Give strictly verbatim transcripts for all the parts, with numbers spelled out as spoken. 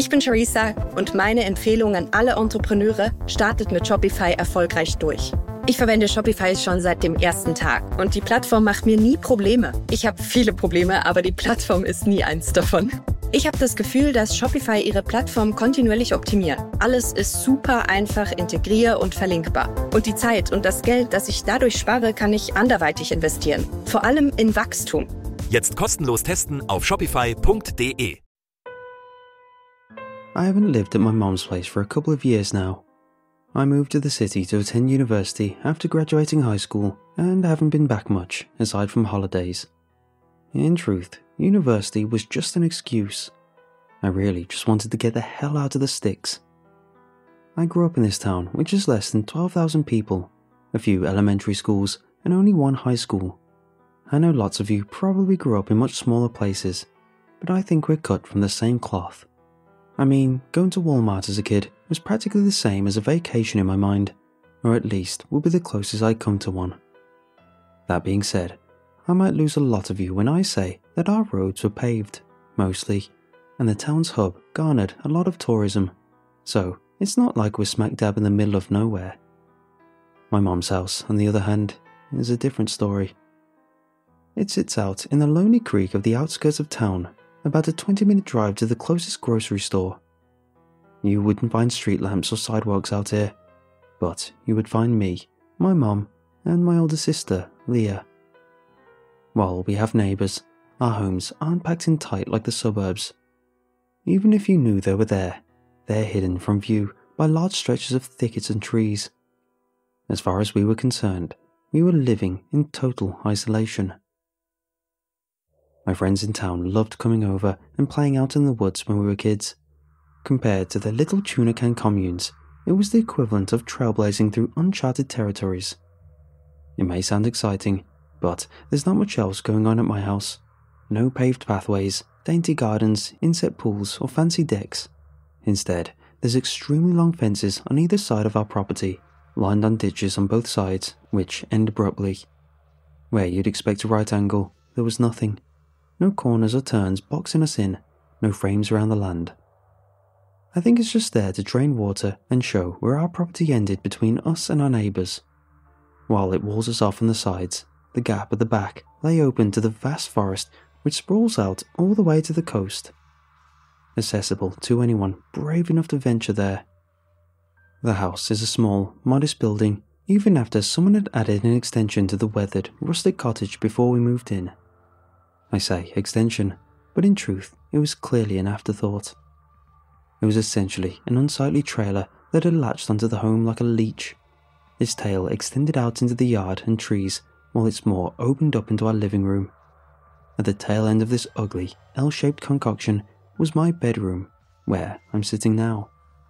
Ich bin Charissa und meine Empfehlung an alle Entrepreneure: startet mit Shopify erfolgreich durch. Ich verwende Shopify schon seit dem ersten Tag und die Plattform macht mir nie Probleme. Ich habe viele Probleme, aber die Plattform ist nie eins davon. Ich habe das Gefühl, dass Shopify ihre Plattform kontinuierlich optimiert. Alles ist super einfach integrier- und verlinkbar. Und die Zeit und das Geld, das ich dadurch spare, kann ich anderweitig investieren. Vor allem in Wachstum. Jetzt kostenlos testen auf shopify punkt de. I haven't lived at my mom's place for a couple of years now. I moved to the city to attend university after graduating high school and haven't been back much, aside from holidays. In truth, university was just an excuse. I really just wanted to get the hell out of the sticks. I grew up in this town, which is less than twelve thousand people, a few elementary schools, and only one high school. I know lots of you probably grew up in much smaller places, but I think we're cut from the same cloth. I mean, going to Walmart as a kid was practically the same as a vacation in my mind, or at least would be the closest I'd come to one. That being said, I might lose a lot of you when I say that our roads were paved, mostly, and the town's hub garnered a lot of tourism, so it's not like we're smack dab in the middle of nowhere. My mom's house, on the other hand, is a different story. It sits out in the lonely creek of the outskirts of town, about a twenty minute drive to the closest grocery store. You wouldn't find street lamps or sidewalks out here, but you would find me, my mom, and my older sister, Leah. While we have neighbours, our homes aren't packed in tight like the suburbs. Even if you knew they were there, they're hidden from view by large stretches of thickets and trees. As far as we were concerned, we were living in total isolation. My friends in town loved coming over and playing out in the woods when we were kids. Compared to the little tuna can communes, it was the equivalent of trailblazing through uncharted territories. It may sound exciting, but there's not much else going on at my house. No paved pathways, dainty gardens, inset pools, or fancy decks. Instead, there's extremely long fences on either side of our property, lined on ditches on both sides, which end abruptly. Where you'd expect a right angle, there was nothing. No corners or turns boxing us in, no frames around the land. I think it's just there to drain water and show where our property ended between us and our neighbours. While it walls us off on the sides, the gap at the back lay open to the vast forest which sprawls out all the way to the coast. Accessible to anyone brave enough to venture there. The house is a small, modest building, even after someone had added an extension to the weathered, rustic cottage before we moved in. I say extension, but in truth, it was clearly an afterthought. It was essentially an unsightly trailer that had latched onto the home like a leech. Its tail extended out into the yard and trees, while its maw opened up into our living room. At the tail end of this ugly, L-shaped concoction was my bedroom, where I'm sitting now.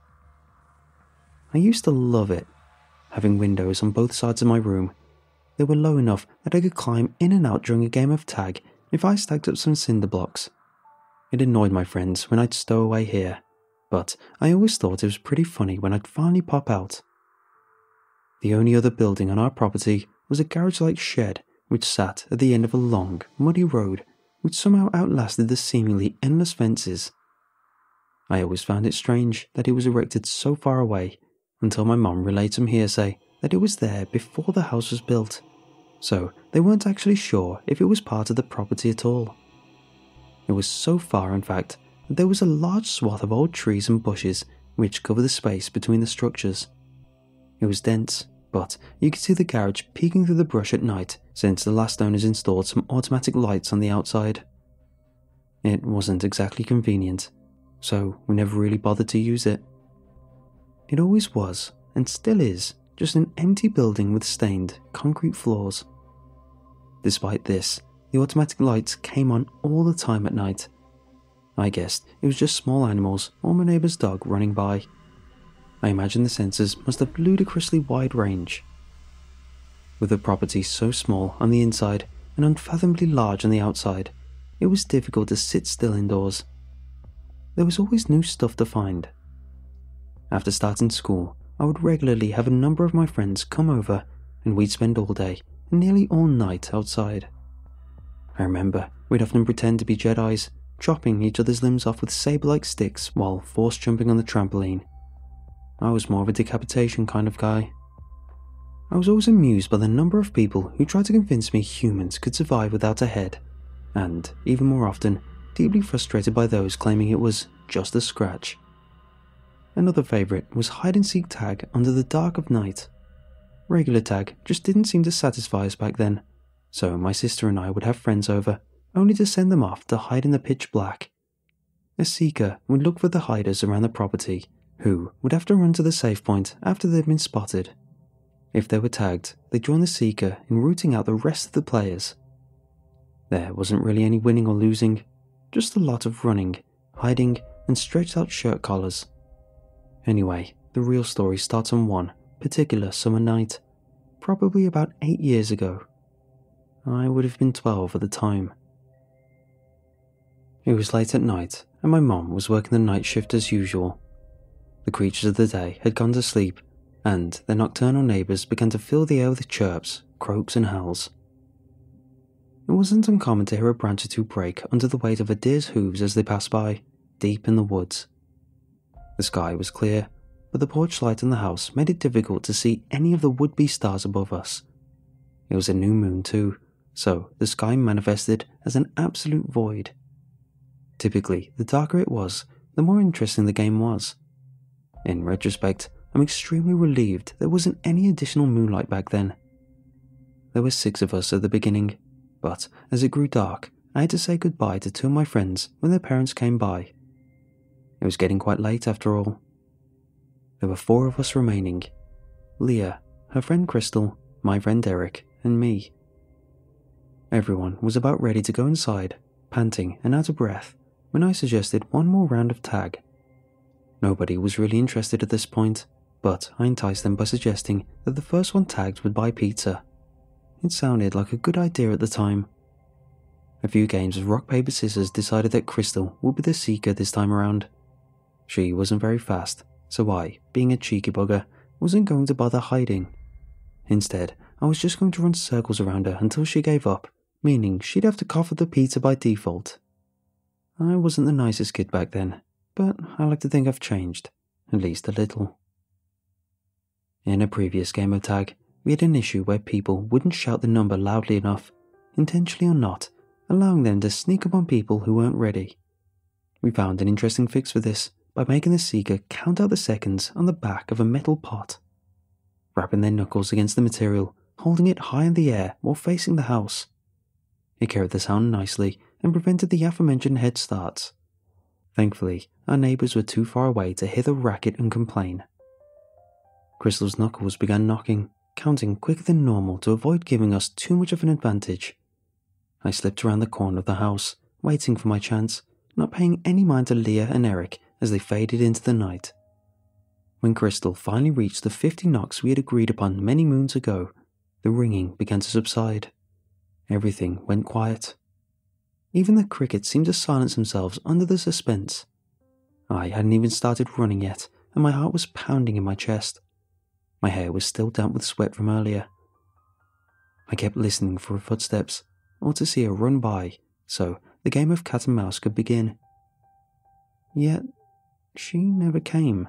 I used to love it, having windows on both sides of my room. They were low enough that I could climb in and out during a game of tag if I stacked up some cinder blocks. It annoyed my friends when I'd stow away here, but I always thought it was pretty funny when I'd finally pop out. The only other building on our property was a garage-like shed which sat at the end of a long, muddy road which somehow outlasted the seemingly endless fences. I always found it strange that it was erected so far away, until my mum relayed some hearsay that it was there before the house was built, so they weren't actually sure if it was part of the property at all. It was so far, in fact, that there was a large swath of old trees and bushes which covered the space between the structures. It was dense, but you could see the garage peeking through the brush at night since the last owners installed some automatic lights on the outside. It wasn't exactly convenient, so we never really bothered to use it. It always was, and still is, just an empty building with stained, concrete floors. Despite this, the automatic lights came on all the time at night. I guessed it was just small animals or my neighbour's dog running by. I imagine the sensors must have ludicrously wide range. With the property so small on the inside and unfathomably large on the outside, it was difficult to sit still indoors. There was always new stuff to find. After starting school, I would regularly have a number of my friends come over and we'd spend all day and nearly all night outside. I remember we'd often pretend to be Jedis, chopping each other's limbs off with saber-like sticks while force jumping on the trampoline. I was more of a decapitation kind of guy. I was always amused by the number of people who tried to convince me humans could survive without a head, and, even more often, deeply frustrated by those claiming it was just a scratch. Another favourite was hide-and-seek tag under the dark of night. Regular tag just didn't seem to satisfy us back then, so my sister and I would have friends over, only to send them off to hide in the pitch black. A seeker would look for the hiders around the property, who would have to run to the safe point after they'd been spotted. If they were tagged, they'd join the seeker in rooting out the rest of the players. There wasn't really any winning or losing, just a lot of running, hiding, and stretched out shirt collars. Anyway, the real story starts on one particular summer night, probably about eight years ago. I would have been twelve at the time. It was late at night, and my mom was working the night shift as usual. The creatures of the day had gone to sleep, and their nocturnal neighbours began to fill the air with chirps, croaks and howls. It wasn't uncommon to hear a branch or two break under the weight of a deer's hooves as they passed by, deep in the woods. The sky was clear, but the porch light in the house made it difficult to see any of the would-be stars above us. It was a new moon too, so the sky manifested as an absolute void. Typically, the darker it was, the more interesting the game was. In retrospect, I'm extremely relieved there wasn't any additional moonlight back then. There were six of us at the beginning, but as it grew dark, I had to say goodbye to two of my friends when their parents came by. It was getting quite late after all. There were four of us remaining: Leah, her friend Crystal, my friend Eric, and me. Everyone was about ready to go inside, panting and out of breath, when I suggested one more round of tag. Nobody was really interested at this point, but I enticed them by suggesting that the first one tagged would buy pizza. It sounded like a good idea at the time. A few games of rock paper scissors decided that Crystal would be the seeker this time around. She wasn't very fast, so I, being a cheeky bugger, wasn't going to bother hiding. Instead, I was just going to run circles around her until she gave up, meaning she'd have to cough at the pizza by default. I wasn't the nicest kid back then, but I like to think I've changed, at least a little. In a previous game of tag, we had an issue where people wouldn't shout the number loudly enough, intentionally or not, allowing them to sneak up on people who weren't ready. We found an interesting fix for this by making the seeker count out the seconds on the back of a metal pot. Wrapping their knuckles against the material, holding it high in the air while facing the house. It carried the sound nicely and prevented the aforementioned head starts. Thankfully, our neighbours were too far away to hear the racket and complain. Crystal's knuckles began knocking, counting quicker than normal to avoid giving us too much of an advantage. I slipped around the corner of the house, waiting for my chance, not paying any mind to Leah and Eric as they faded into the night. When Crystal finally reached the fifty knocks we had agreed upon many moons ago, the ringing began to subside. Everything went quiet. Even the crickets seemed to silence themselves under the suspense. I hadn't even started running yet, and my heart was pounding in my chest. My hair was still damp with sweat from earlier. I kept listening for her footsteps, or to see her run by, so the game of cat and mouse could begin. Yet, she never came.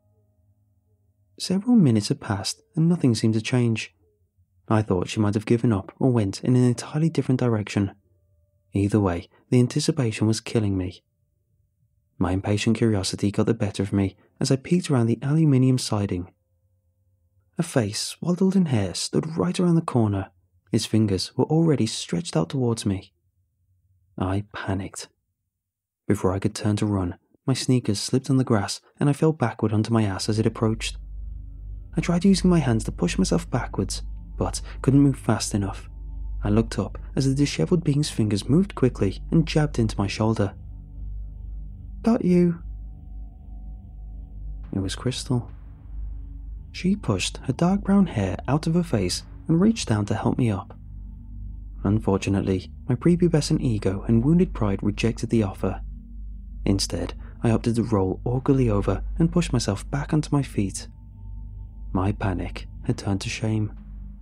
Several minutes had passed and nothing seemed to change. I thought she might have given up or went in an entirely different direction. Either way, the anticipation was killing me. My impatient curiosity got the better of me as I peeked around the aluminium siding. A face swaddled in hair stood right around the corner. Its fingers were already stretched out towards me. I panicked. Before I could turn to run, my sneakers slipped on the grass and I fell backward onto my ass as it approached. I tried using my hands to push myself backwards, but couldn't move fast enough. I looked up as the dishevelled being's fingers moved quickly and jabbed into my shoulder. "Got you." It was Crystal. She pushed her dark brown hair out of her face and reached down to help me up. Unfortunately, my prepubescent ego and wounded pride rejected the offer. Instead, I opted to roll awkwardly over and push myself back onto my feet. My panic had turned to shame.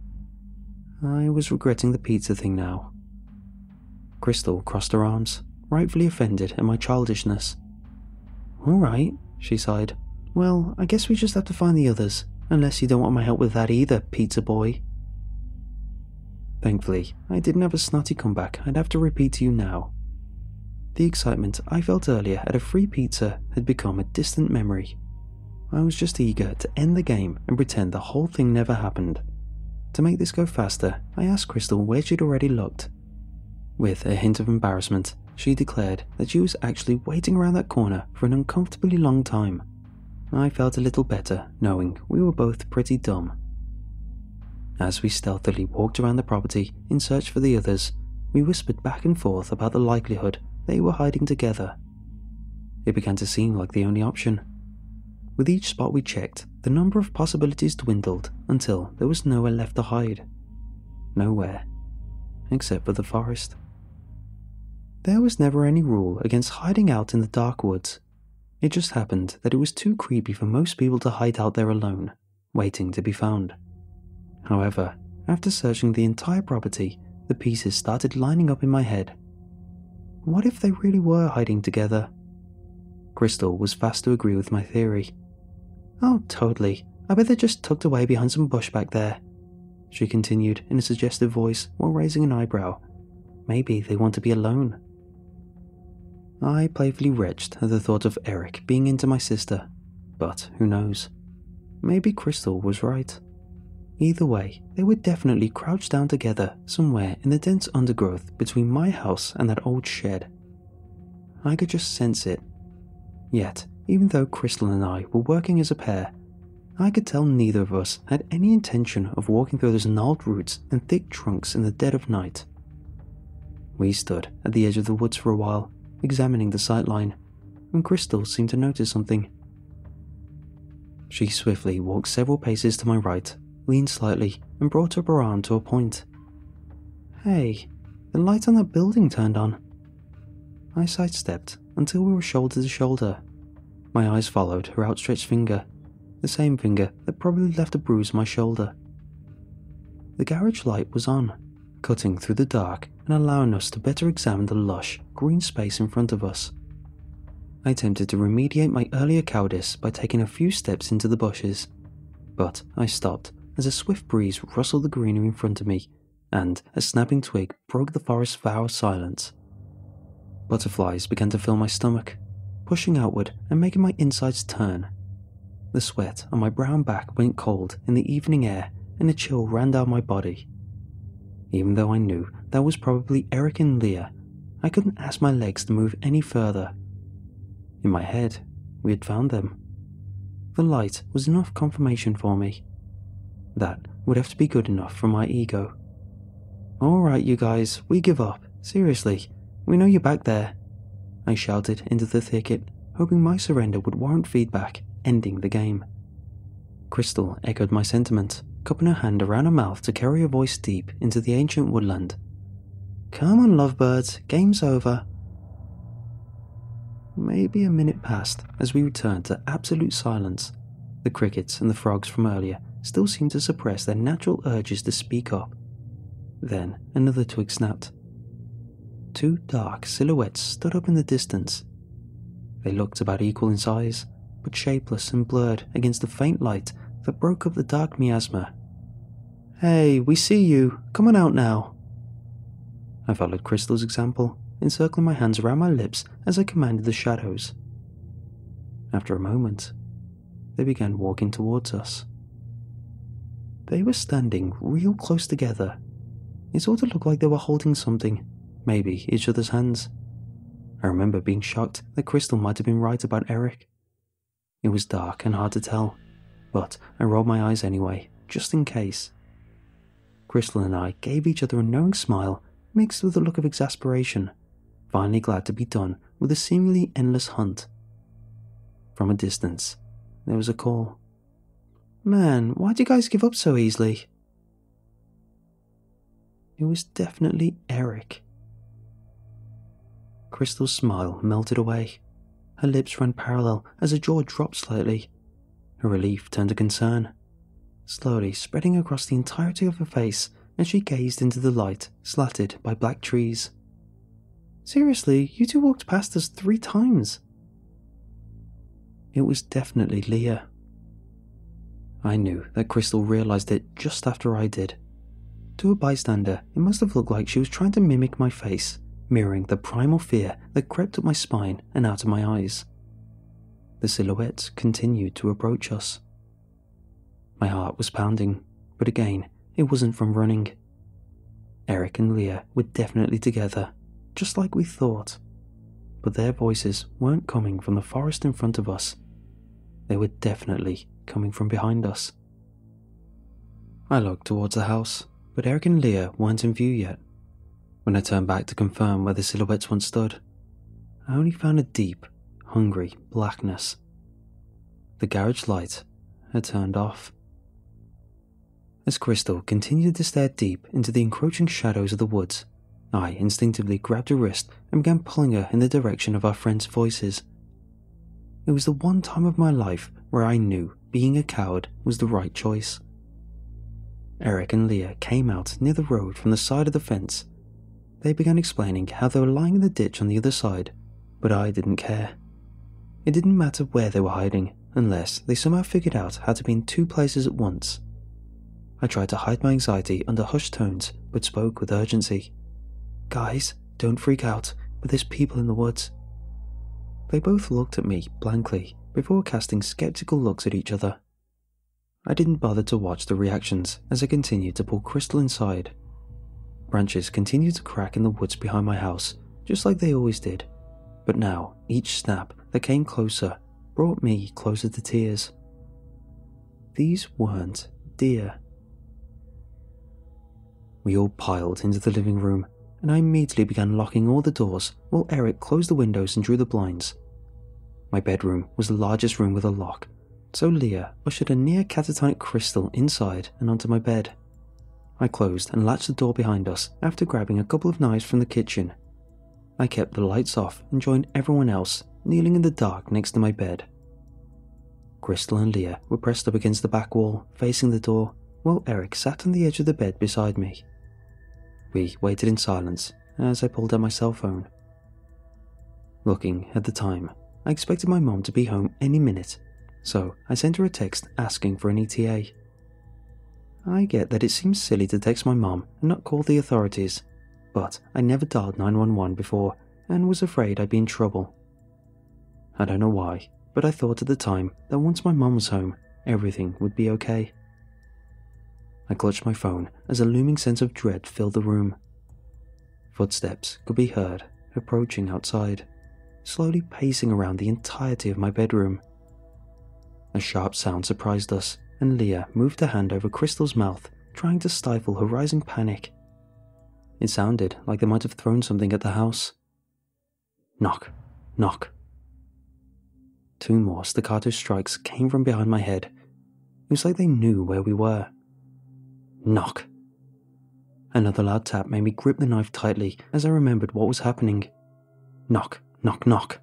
I was regretting the pizza thing now. Crystal crossed her arms, rightfully offended at my childishness. "Alright," she sighed. "Well, I guess we just have to find the others, unless you don't want my help with that either, pizza boy." Thankfully, I didn't have a snotty comeback I'd have to repeat to you now. The excitement I felt earlier at a free pizza had become a distant memory. I was just eager to end the game and pretend the whole thing never happened. To make this go faster, I asked Crystal where she'd already looked. With a hint of embarrassment, she declared that she was actually waiting around that corner for an uncomfortably long time. I felt a little better knowing we were both pretty dumb. As we stealthily walked around the property in search for the others, we whispered back and forth about the likelihood they were hiding together. It began to seem like the only option. With each spot we checked, the number of possibilities dwindled until there was nowhere left to hide. Nowhere. Except for the forest. There was never any rule against hiding out in the dark woods. It just happened that it was too creepy for most people to hide out there alone, waiting to be found. However, after searching the entire property, the pieces started lining up in my head. What if they really were hiding together? Crystal was fast to agree with my theory. "Oh, totally. I bet they're just tucked away behind some bush back there," she continued in a suggestive voice while raising an eyebrow. "Maybe they want to be alone." I playfully retched at the thought of Eric being into my sister, but who knows? Maybe Crystal was right. Either way, they were definitely crouched down together somewhere in the dense undergrowth between my house and that old shed. I could just sense it. Yet, even though Crystal and I were working as a pair, I could tell neither of us had any intention of walking through those gnarled roots and thick trunks in the dead of night. We stood at the edge of the woods for a while, examining the sightline, when Crystal seemed to notice something. She swiftly walked several paces to my right, leaned slightly, and brought up her arm to a point. "Hey, the light on that building turned on." I sidestepped until we were shoulder to shoulder. My eyes followed her outstretched finger, the same finger that probably left a bruise on my shoulder. The garage light was on, cutting through the dark and allowing us to better examine the lush, green space in front of us. I attempted to remediate my earlier cowardice by taking a few steps into the bushes, but I stopped as a swift breeze rustled the greenery in front of me, and a snapping twig broke the forest's vow of silence. Butterflies began to fill my stomach, pushing outward and making my insides turn. The sweat on my brown back went cold in the evening air, and a chill ran down my body. Even though I knew that was probably Eric and Leah, I couldn't ask my legs to move any further. In my head, we had found them. The light was enough confirmation for me. That would have to be good enough for my ego. "Alright, you guys, we give up. Seriously, we know you're back there," I shouted into the thicket, hoping my surrender would warrant feedback, ending the game. Crystal echoed my sentiment, cupping her hand around her mouth to carry her voice deep into the ancient woodland. "Come on, lovebirds, game's over." Maybe a minute passed as we returned to absolute silence. The crickets and the frogs from earlier still seemed to suppress their natural urges to speak up. Then another twig snapped. Two dark silhouettes stood up in the distance. They looked about equal in size, but shapeless and blurred against the faint light that broke up the dark miasma. "Hey, we see you. Come on out now." I followed Crystal's example, encircling my hands around my lips as I commanded the shadows. After a moment, they began walking towards us. They were standing real close together. It sort of looked like they were holding something, maybe each other's hands. I remember being shocked that Crystal might have been right about Eric. It was dark and hard to tell, but I rolled my eyes anyway, just in case. Crystal and I gave each other a knowing smile mixed with a look of exasperation, finally glad to be done with a seemingly endless hunt. From a distance, there was a call. "Man, why'd you guys give up so easily?" It was definitely Eric. Crystal's smile melted away. Her lips ran parallel as her jaw dropped slightly. Her relief turned to concern, slowly spreading across the entirety of her face as she gazed into the light slatted by black trees. Seriously, you two walked past us three times. It was definitely Leah. I knew that Crystal realised it just after I did. To a bystander, it must have looked like she was trying to mimic my face, mirroring the primal fear that crept up my spine and out of my eyes. The silhouettes continued to approach us. My heart was pounding, but again, it wasn't from running. Eric and Leah were definitely together, just like we thought, but their voices weren't coming from the forest in front of us. They were definitely coming from behind us. I looked towards the house, but Eric and Leah weren't in view yet. When I turned back to confirm where the silhouettes once stood, I only found a deep, hungry blackness. The garage light had turned off. As Crystal continued to stare deep into the encroaching shadows of the woods, I instinctively grabbed her wrist and began pulling her in the direction of our friends' voices. It was the one time of my life where I knew being a coward was the right choice. Eric and Leah came out near the road from the side of the fence. They began explaining how they were lying in the ditch on the other side, but I didn't care. It didn't matter where they were hiding, unless they somehow figured out how to be in two places at once. I tried to hide my anxiety under hushed tones, but spoke with urgency. "Guys, don't freak out, but there's people in the woods." They both looked at me blankly before casting skeptical looks at each other. I didn't bother to watch the reactions as I continued to pull Crystal inside. Branches continued to crack in the woods behind my house, just like they always did, but now each snap that came closer brought me closer to tears. These weren't deer. We all piled into the living room, and I immediately began locking all the doors while Eric closed the windows and drew the blinds. My bedroom was the largest room with a lock, so Leah ushered a near catatonic Crystal inside and onto my bed. I closed and latched the door behind us after grabbing a couple of knives from the kitchen. I kept the lights off and joined everyone else kneeling in the dark next to my bed. Crystal and Leah were pressed up against the back wall, facing the door, while Eric sat on the edge of the bed beside me. We waited in silence as I pulled out my cell phone. Looking at the time, I expected my mom to be home any minute, so I sent her a text asking for an E T A. I get that it seems silly to text my mom and not call the authorities, but I never dialed nine one one before and was afraid I'd be in trouble. I don't know why, but I thought at the time that once my mom was home, everything would be okay. I clutched my phone as a looming sense of dread filled the room. Footsteps could be heard approaching outside, slowly pacing around the entirety of my bedroom. A sharp sound surprised us, and Leah moved her hand over Crystal's mouth, trying to stifle her rising panic. It sounded like they might have thrown something at the house. Knock, knock. Two more staccato strikes came from behind my head. It was like they knew where we were. Knock. Another loud tap made me grip the knife tightly as I remembered what was happening. Knock, knock, knock.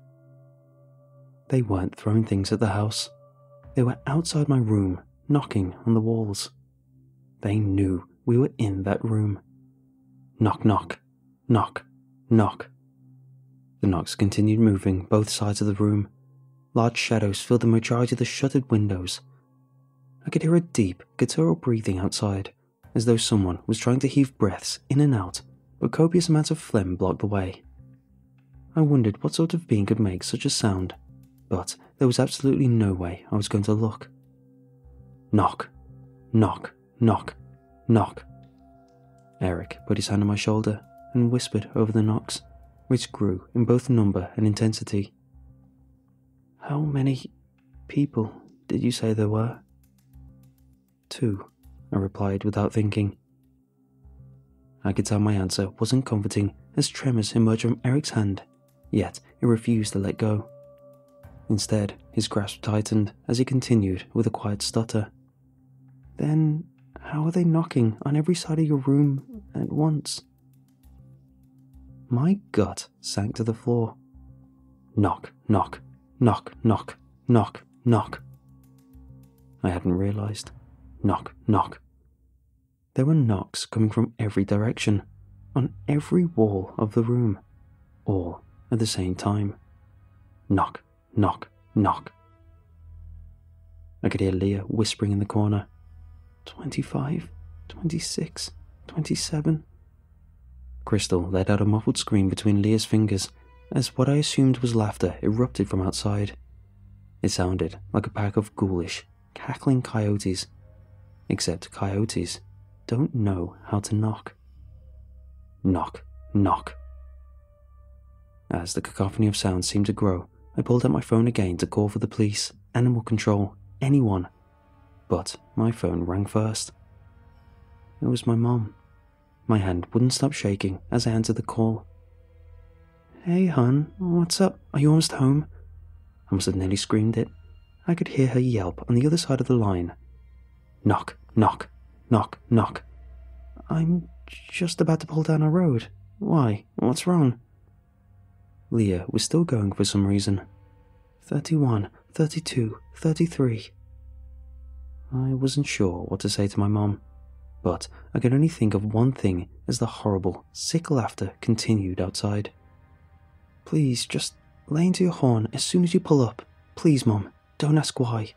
They weren't throwing things at the house. They were outside my room, knocking on the walls. They knew we were in that room. Knock, knock, knock, knock. The knocks continued moving both sides of the room. Large shadows filled the majority of the shuttered windows. I could hear a deep, guttural breathing outside, as though someone was trying to heave breaths in and out, but copious amounts of phlegm blocked the way. I wondered what sort of being could make such a sound, but there was absolutely no way I was going to look. Knock, knock, knock, knock. Eric put his hand on my shoulder and whispered over the knocks, which grew in both number and intensity. How many people did you say there were? Two, I replied without thinking. I could tell my answer wasn't comforting as tremors emerged from Eric's hand, yet he refused to let go. Instead, his grasp tightened as he continued with a quiet stutter. Then, how are they knocking on every side of your room at once? My gut sank to the floor. Knock, knock, knock, knock, knock, knock. I hadn't realized. Knock, knock. There were knocks coming from every direction, on every wall of the room. all at the same time. Knock, knock, knock. I could hear Leah whispering in the corner. Twenty-five, twenty-six, twenty-seven. Crystal let out a muffled scream between Leah's fingers as what I assumed was laughter erupted from outside. It sounded like a pack of ghoulish, cackling coyotes, except coyotes don't know how to knock. Knock, knock. As the cacophony of sounds seemed to grow, I pulled out my phone again to call for the police, animal control, anyone. But my phone rang first. It was my mom. My hand wouldn't stop shaking as I answered the call. Hey, hun, what's up? Are you almost home? I must have nearly screamed it. I could hear her yelp on the other side of the line. Knock, knock, knock, knock. I'm just about to pull down our road. Why? What's wrong? Leah was still going for some reason. Thirty-one, thirty-two, thirty-three. I wasn't sure what to say to my mom, but I could only think of one thing as the horrible, sick laughter continued outside. Please, just lay into your horn as soon as you pull up. Please, Mom, don't ask why.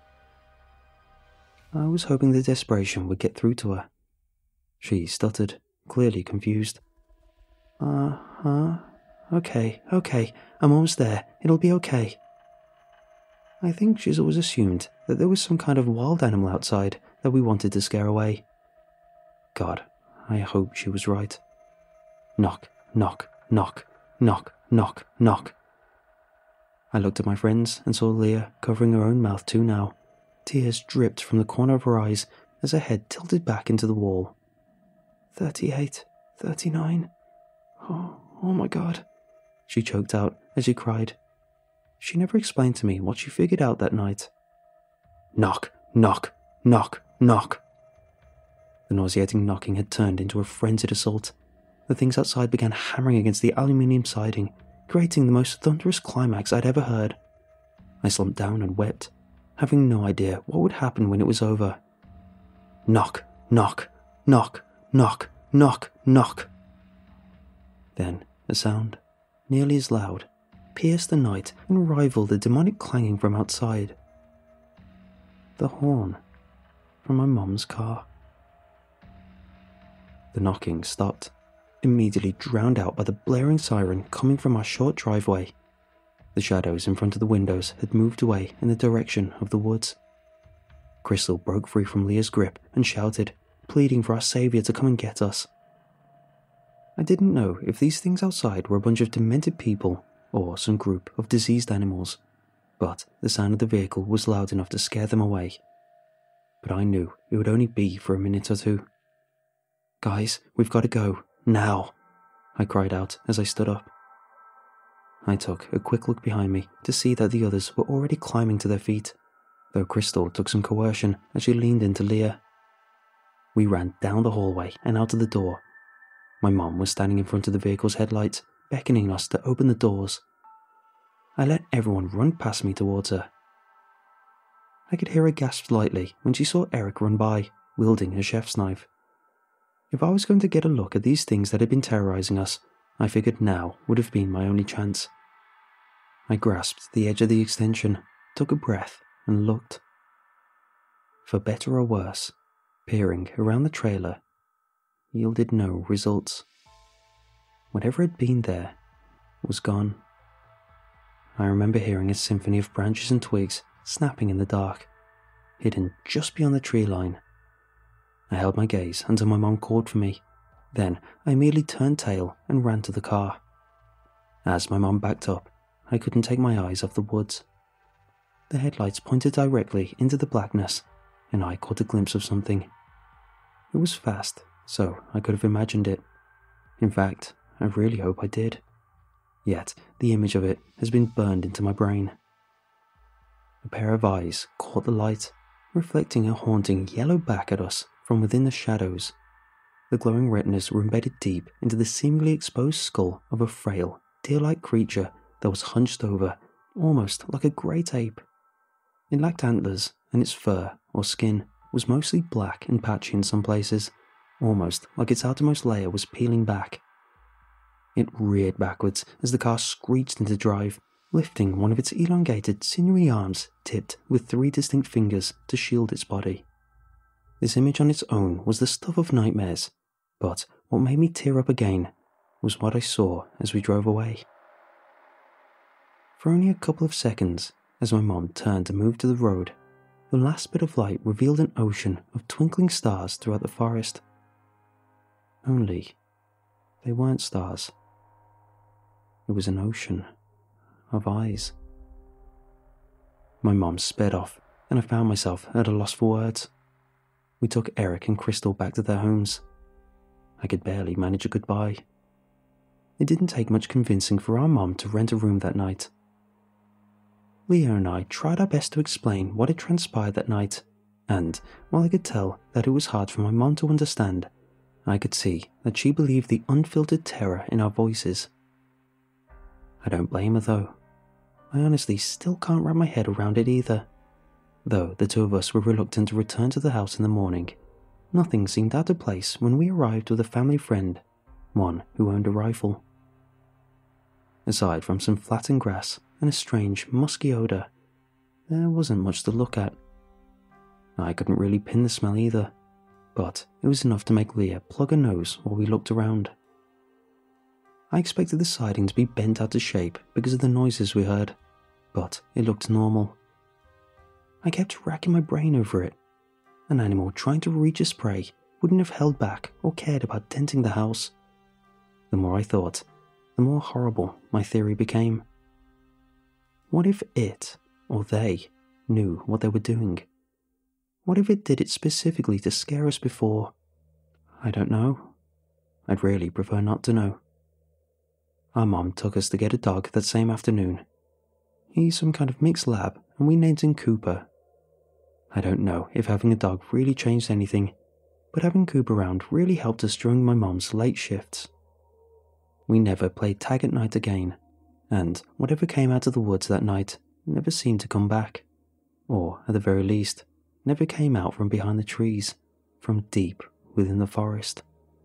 I was hoping the desperation would get through to her. She stuttered, clearly confused. Uh-huh. Okay, okay, I'm almost there. It'll be okay. I think she's always assumed that there was some kind of wild animal outside that we wanted to scare away. God, I hope she was right. Knock, knock, knock, knock, knock, knock. I looked at my friends and saw Leah covering her own mouth too now. Tears dripped from the corner of her eyes as her head tilted back into the wall. Thirty-eight, thirty-nine. Oh, oh my God. She choked out as she cried. She never explained to me what she figured out that night. Knock, knock, knock, knock. The nauseating knocking had turned into a frenzied assault. The things outside began hammering against the aluminium siding, creating the most thunderous climax I'd ever heard. I slumped down and wept, having no idea what would happen when it was over. Knock, knock, knock, knock, knock, knock. Then a sound, nearly as loud, pierced the night and rivaled the demonic clanging from outside. The horn from my mum's car. The knocking stopped, immediately drowned out by the blaring siren coming from our short driveway. The shadows in front of the windows had moved away in the direction of the woods. Crystal broke free from Leah's grip and shouted, pleading for our saviour to come and get us. I didn't know if these things outside were a bunch of demented people or some group of diseased animals, but the sound of the vehicle was loud enough to scare them away. But I knew it would only be for a minute or two. Guys, we've got to go, now, I cried out as I stood up. I took a quick look behind me to see that the others were already climbing to their feet, though Crystal took some coercion as she leaned into Leah. We ran down the hallway and out of the door. My mom was standing in front of the vehicle's headlights, beckoning us to open the doors. I let everyone run past me towards her. I could hear her gasp slightly when she saw Eric run by, wielding a chef's knife. If I was going to get a look at these things that had been terrorizing us, I figured now would have been my only chance. I grasped the edge of the extension, took a breath, and looked. For better or worse, peering around the trailer yielded no results. Whatever had been there was gone. I remember hearing a symphony of branches and twigs snapping in the dark, hidden just beyond the tree line. I held my gaze until my mom called for me. Then I immediately turned tail and ran to the car. As my mom backed up, I couldn't take my eyes off the woods. The headlights pointed directly into the blackness, and I caught a glimpse of something. It was fast, so I could have imagined it. In fact, I really hope I did. Yet the image of it has been burned into my brain. A pair of eyes caught the light, reflecting a haunting yellow back at us from within the shadows. The glowing retinas were embedded deep into the seemingly exposed skull of a frail, deer-like creature that was hunched over, almost like a great ape. It lacked antlers, and its fur, or skin, was mostly black and patchy in some places, almost like its outermost layer was peeling back. It reared backwards as the car screeched into drive, lifting one of its elongated, sinewy arms tipped with three distinct fingers to shield its body. This image on its own was the stuff of nightmares, but what made me tear up again was what I saw as we drove away. For only a couple of seconds, as my mom turned to move to the road, the last bit of light revealed an ocean of twinkling stars throughout the forest. Only, they weren't stars. It was an ocean of eyes. My mom sped off, and I found myself at a loss for words. We took Eric and Crystal back to their homes. I could barely manage a goodbye. It didn't take much convincing for our mom to rent a room that night. Leah and I tried our best to explain what had transpired that night, and while I could tell that it was hard for my mom to understand, I could see that she believed the unfiltered terror in our voices. I don't blame her though. I honestly still can't wrap my head around it either. Though the two of us were reluctant to return to the house in the morning, nothing seemed out of place when we arrived with a family friend, one who owned a rifle. Aside from some flattened grass and a strange, musky odour, there wasn't much to look at. I couldn't really pin the smell either, but it was enough to make Leah plug her nose while we looked around. I expected the siding to be bent out of shape because of the noises we heard, but it looked normal. I kept racking my brain over it. An animal trying to reach its prey wouldn't have held back or cared about denting the house. The more I thought, the more horrible my theory became. What if it, or they, knew what they were doing? What if it did it specifically to scare us before? I don't know. I'd really prefer not to know. Our mom took us to get a dog that same afternoon. He's some kind of mixed lab, and we named him Cooper. I don't know if having a dog really changed anything, but having Cooper around really helped us during my mom's late shifts. We never played tag at night again, and whatever came out of the woods that night never seemed to come back, or at the very least, never came out from behind the trees, from deep within the forest.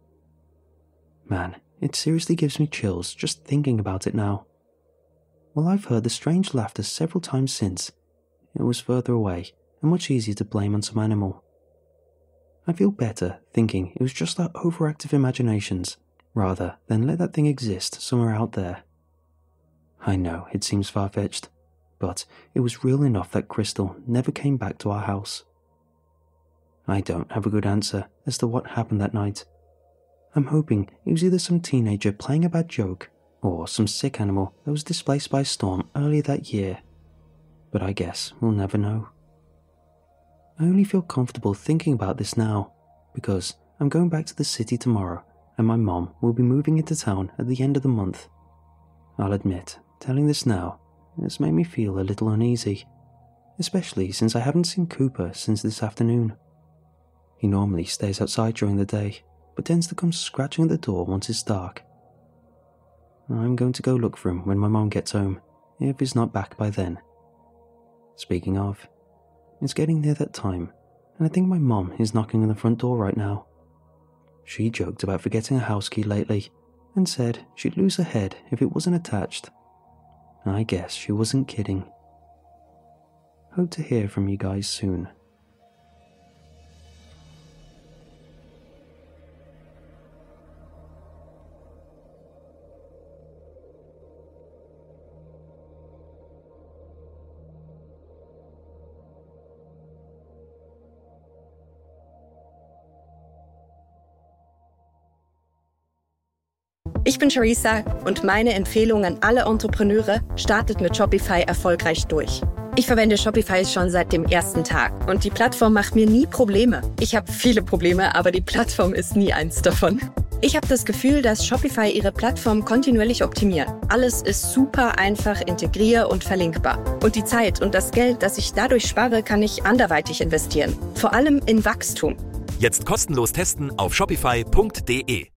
Man, it seriously gives me chills just thinking about it now. While I've heard the strange laughter several times since, it was further away and much easier to blame on some animal. I feel better thinking it was just our overactive imaginations, rather than let that thing exist somewhere out there. I know it seems far-fetched, but it was real enough that Crystal never came back to our house. I don't have a good answer as to what happened that night. I'm hoping it was either some teenager playing a bad joke or some sick animal that was displaced by a storm earlier that year. But I guess we'll never know. I only feel comfortable thinking about this now because I'm going back to the city tomorrow and my mom will be moving into town at the end of the month. I'll admit, telling this now has made me feel a little uneasy, especially since I haven't seen Cooper since this afternoon. He normally stays outside during the day, but tends to come scratching at the door once it's dark. I'm going to go look for him when my mom gets home, if he's not back by then. Speaking of, it's getting near that time, and I think my mom is knocking on the front door right now. She joked about forgetting a house key lately, and said she'd lose her head if it wasn't attached. I guess she wasn't kidding. Hope to hear from you guys soon. Ich bin Charissa und meine Empfehlung an alle Entrepreneure: startet mit Shopify erfolgreich durch. Ich verwende Shopify schon seit dem ersten Tag und die Plattform macht mir nie Probleme. Ich habe viele Probleme, aber die Plattform ist nie eins davon. Ich habe das Gefühl, dass Shopify ihre Plattform kontinuierlich optimiert. Alles ist super einfach integrier- und verlinkbar. Und die Zeit und das Geld, das ich dadurch spare, kann ich anderweitig investieren. Vor allem in Wachstum. Jetzt kostenlos testen auf shopify punkt de.